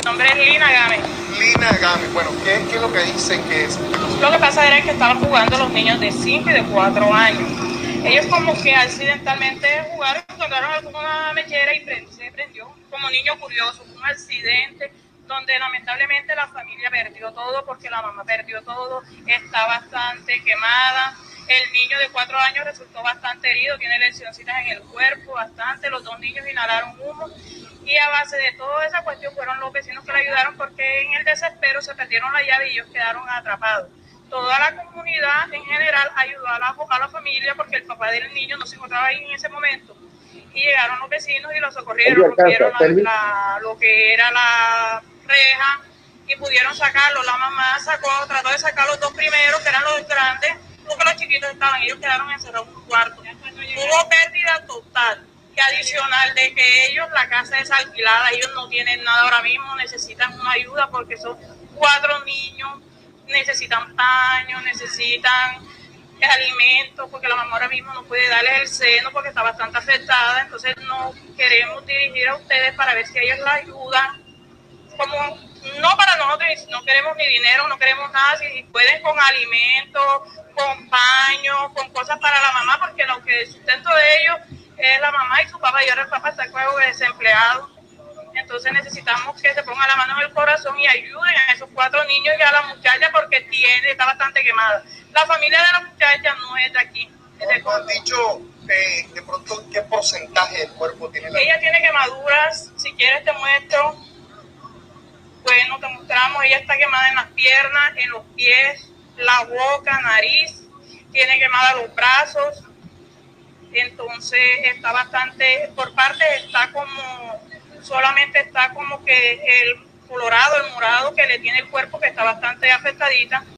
nombre es Lina Gámez. Lina Gámez, bueno, ¿qué es lo que dicen que es? Lo que pasa era que estaban jugando los niños de 5 y de 4 años. Ellos como que accidentalmente jugaron, tocaron alguna mechera y se prendió. Como niño curioso, un accidente donde lamentablemente la familia perdió todo porque la mamá perdió todo, está bastante quemada. El niño de 4 años resultó bastante herido, tiene lesioncitas en el cuerpo, bastante. Los 2 niños inhalaron humo. Y a base de toda esa cuestión fueron los vecinos que le ayudaron porque en el desespero se perdieron la llave y ellos quedaron atrapados. Toda la comunidad en general ayudó a la familia porque el papá del niño no se encontraba ahí en ese momento. Y llegaron los vecinos y lo socorrieron, rompieron lo que era la reja y pudieron sacarlo. La mamá trató de sacar los 2 primeros, que eran los grandes, porque los chiquitos estaban, ellos quedaron encerrados en un cuarto. Hubo pérdida total. Que adicional de que ellos, la casa es alquilada, ellos no tienen nada ahora mismo, necesitan una ayuda porque son 4 niños, necesitan paños, necesitan alimentos, porque la mamá ahora mismo no puede darles el seno porque está bastante afectada. Entonces no queremos dirigir a ustedes para ver si ellos la ayudan, como no para nosotros, no queremos ni dinero, no queremos nada, si pueden con alimentos, con paños, con cosas para la mamá, porque lo que el sustento de ellos es la mamá y su papá, y ahora el papá está como desempleado. Entonces necesitamos que se ponga la mano en el corazón y ayuden a esos 4 niños y a la muchacha porque está bastante quemada. La familia de la muchacha no es de aquí. ¿No han dicho de pronto qué porcentaje del cuerpo tiene la... Ella tiene quemaduras, si quieres te muestro. Bueno, te mostramos, ella está quemada en las piernas, en los pies, la boca, nariz, tiene quemada los brazos. Entonces está bastante, por partes está como, solamente está como que el colorado, el morado que le tiene el cuerpo, que está bastante afectadita.